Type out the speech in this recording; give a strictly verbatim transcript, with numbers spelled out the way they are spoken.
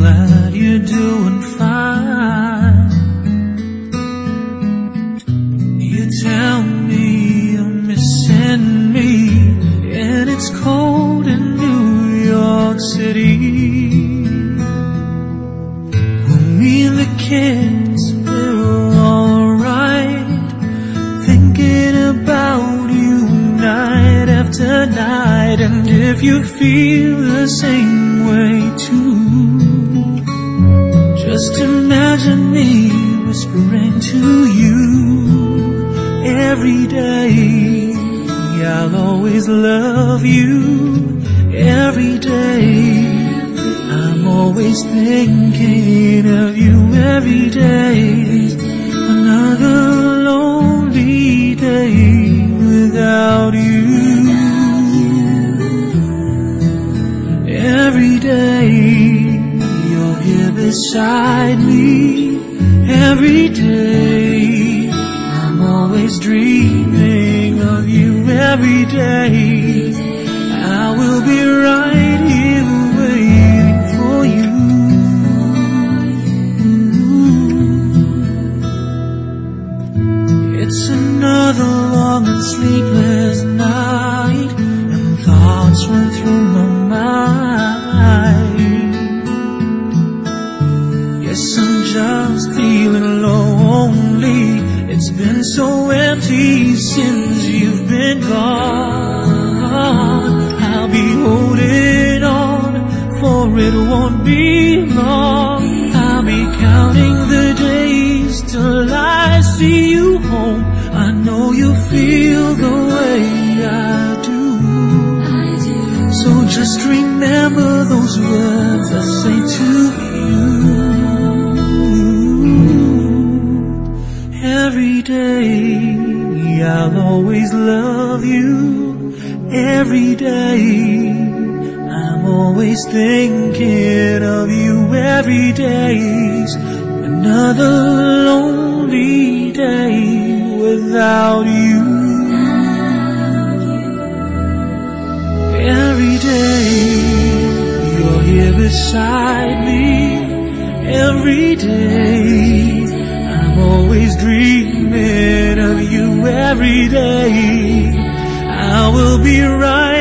glad you're doing fine. You tell me you're missing me, and it's cold in New York City. Well, me and the kids, we're alright, thinking about you night after night. And if you feel the same way too, just imagine me whispering to you every day. I'll always love you every day. I'm always thinking of you every day. Another lonely day without you. Every day you're here beside me. Every day I'm always dreaming of you. Every day I will be right here waiting for you. It's another long and sleepless night, and thoughts run through my mind. Yes, I'm just feeling lonely. It's been so empty since you've been gone. I'll be holding on, for it won't be long. I'll be counting the days till I see you home. I know you feel the way I do. I do. So just remember those words I say to you. Every day I'll always love you. Every day I'm always thinking of you. Every day's another lonely day without you. Every day you're here beside me. Every day I'm always dreaming of you. Every day I will be right